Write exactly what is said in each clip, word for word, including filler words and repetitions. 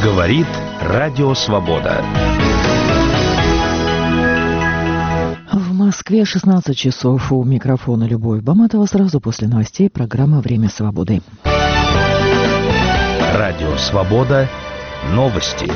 Говорит Радио Свобода. В Москве шестнадцать часов. У микрофона Любовь Баматова. Сразу после новостей программа «Время свободы». Радио Свобода. Новости.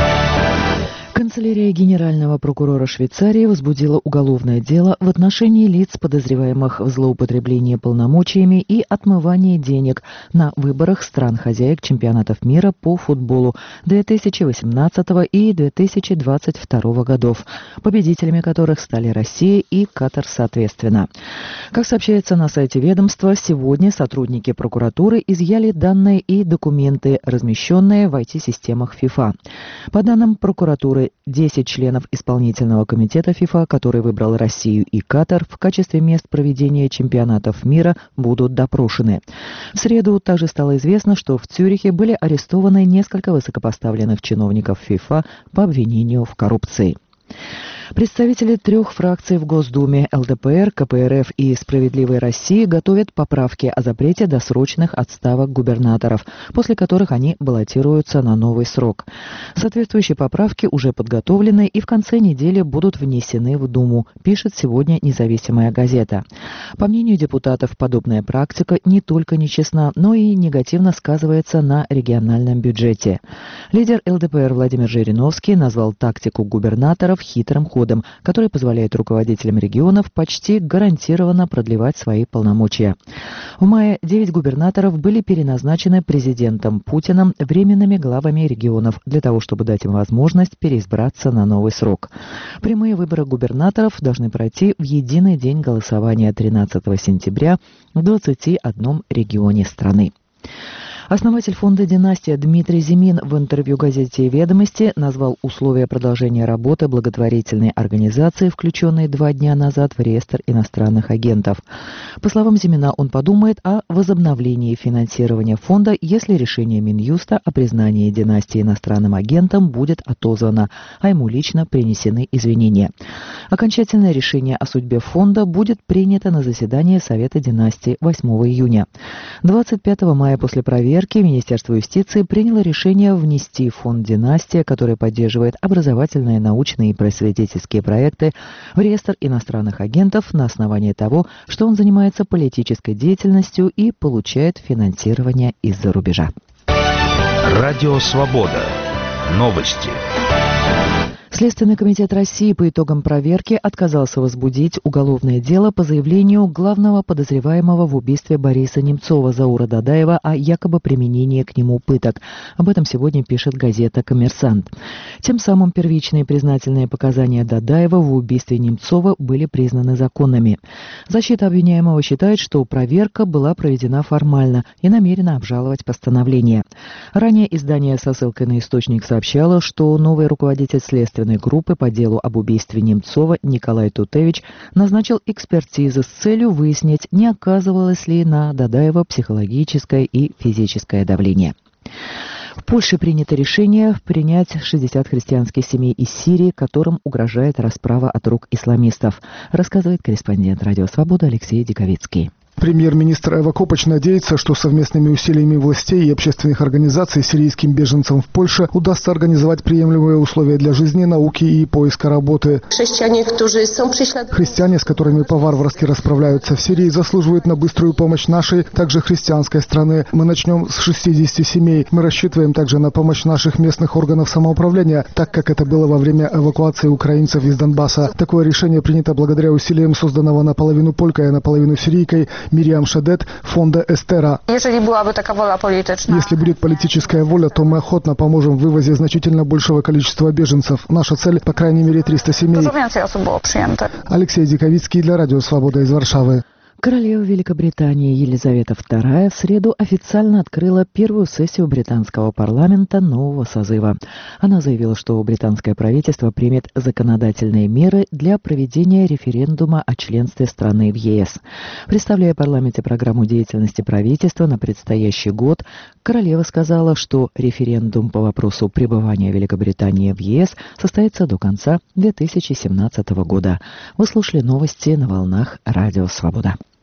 Канцелярия генерального прокурора Швейцарии возбудила уголовное дело в отношении лиц, подозреваемых в злоупотреблении полномочиями и отмывании денег на выборах стран-хозяек чемпионатов мира по футболу две тысячи восемнадцатого и две тысячи двадцать второго годов, победителями которых стали Россия и Катар соответственно. Как сообщается на сайте ведомства, сегодня сотрудники прокуратуры изъяли данные и документы, размещенные в ай ти-системах ФИФА. По данным прокуратуры, десять членов исполнительного комитета ФИФА, который выбрал Россию и Катар в качестве мест проведения чемпионатов мира, будут допрошены. В среду также стало известно, что в Цюрихе были арестованы несколько высокопоставленных чиновников ФИФА по обвинению в коррупции. Представители трех фракций в Госдуме эл дэ пэ эр, ка пэ эр эф и «Справедливой России» готовят поправки о запрете досрочных отставок губернаторов, после которых они баллотируются на новый срок. Соответствующие поправки уже подготовлены и в конце недели будут внесены в Думу, пишет сегодня «Независимая газета». По мнению депутатов, подобная практика не только нечестна, но и негативно сказывается на региональном бюджете. Лидер эл дэ пэ эр Владимир Жириновский назвал тактику губернаторов хитрым ходом, который позволяет руководителям регионов почти гарантированно продлевать свои полномочия. В мае девять губернаторов были переназначены президентом Путиным временными главами регионов для того, чтобы дать им возможность переизбраться на новый срок. Прямые выборы губернаторов должны пройти в единый день голосования тринадцатого сентября в двадцати одном регионе страны. Основатель фонда «Династия» Дмитрий Зимин в интервью газете «Ведомости» назвал условия продолжения работы благотворительной организации, включенной два дня назад в реестр иностранных агентов. По словам Зимина, он подумает о возобновлении финансирования фонда, если решение Минюста о признании «Династии» иностранным агентом будет отозвано, а ему лично принесены извинения. Окончательное решение о судьбе фонда будет принято на заседании Совета «Династии» восьмого июня. двадцать пятого мая после проверки Министерство юстиции приняло решение внести фонд «Династия», который поддерживает образовательные, научные и просветительские проекты, в реестр иностранных агентов на основании того, что он занимается политической деятельностью и получает финансирование из-за рубежа. Радио Свобода. Новости. Следственный комитет России по итогам проверки отказался возбудить уголовное дело по заявлению главного подозреваемого в убийстве Бориса Немцова Заура Дадаева о якобы применении к нему пыток. Об этом сегодня пишет газета «Коммерсант». Тем самым первичные признательные показания Дадаева в убийстве Немцова были признаны законными. Защита обвиняемого считает, что проверка была проведена формально и намерена обжаловать постановление. Ранее издание со ссылкой на источник сообщало, что новый руководитель следственной группы по делу об убийстве Немцова Николай Тутевич назначил экспертизу с целью выяснить, не оказывалось ли на Дадаева психологическое и физическое давление. В Польше принято решение принять шестьдесят христианских семей из Сирии, которым угрожает расправа от рук исламистов, рассказывает корреспондент «Радио Свобода» Алексей Диковицкий. Премьер-министр Эва Копач надеется, что совместными усилиями властей и общественных организаций сирийским беженцам в Польше удастся организовать приемлемые условия для жизни, науки и поиска работы. Христиане, с которыми по-варварски расправляются в Сирии, заслуживают на быструю помощь нашей, также христианской страны. Мы начнем с шестидесяти семей. Мы рассчитываем также на помощь наших местных органов самоуправления, так как это было во время эвакуации украинцев из Донбасса. Такое решение принято благодаря усилиям созданного наполовину полькой, а наполовину сирийкой Мириам Шедет фонда Эстера. Если будет политическая воля, то мы охотно поможем в вывозе значительно большего количества беженцев. Наша цель, по крайней мере, триста семей. Алексей Диковицкий для Радио Свобода из Варшавы. Королева Великобритании Елизавета вторая в среду официально открыла первую сессию британского парламента нового созыва. Она заявила, что британское правительство примет законодательные меры для проведения референдума о членстве страны в е эс. Представляя парламенте программу деятельности правительства на предстоящий год, королева сказала, что референдум по вопросу пребывания Великобритании в е эс состоится до конца две тысячи семнадцатого года. Вы слушали новости на волнах Радио Свобода.